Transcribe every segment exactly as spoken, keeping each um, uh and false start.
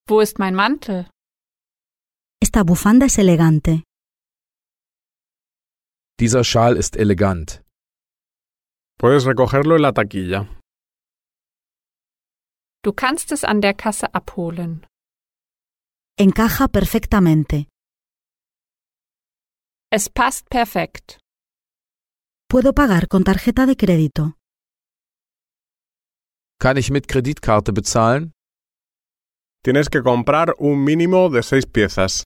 Wo ist mein Mantel? Esta bufanda es elegante. Dieser Schal ist elegant. Puedes recogerlo en la taquilla. Du kannst es an der Kasse abholen. Encaja perfectamente. Es passt perfekt. Puedo pagar con tarjeta de crédito. Kann ich mit Kreditkarte bezahlen? Tienes que comprar un mínimo de seis piezas.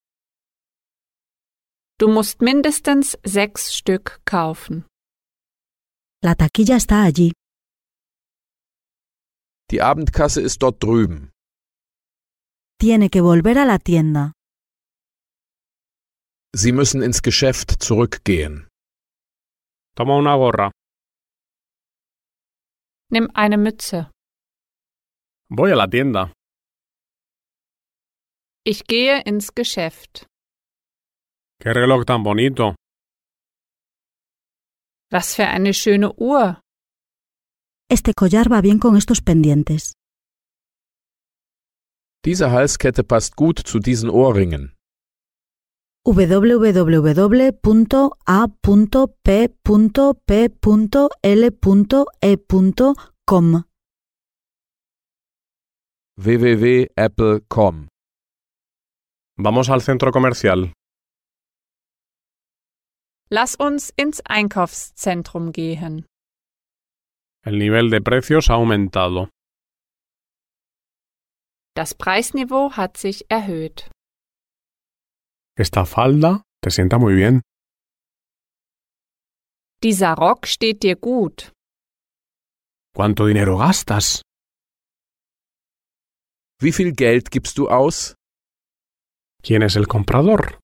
Du musst mindestens sechs Stück kaufen. La taquilla está allí. Die Abendkasse ist dort drüben. Tiene que volver a la tienda. Sie müssen ins Geschäft zurückgehen. Toma una gorra. Nimm eine Mütze. Voy a la tienda. Ich gehe ins Geschäft. Qué reloj tan bonito. Was für eine schöne Uhr. Este collar va bien con estos pendientes. Diese Halskette passt gut zu diesen Ohrringen. w w w punto a punto p punto p punto l punto e punto com w w w punto apple punto com. Vamos al centro comercial. Lass uns ins Einkaufszentrum gehen. El nivel de precios ha aumentado. Das Preisniveau hat sich erhöht. Esta falda te sienta muy bien. Dieser Rock steht dir gut. ¿Cuánto dinero gastas? Wie viel Geld gibst du aus? ¿Quién es el comprador?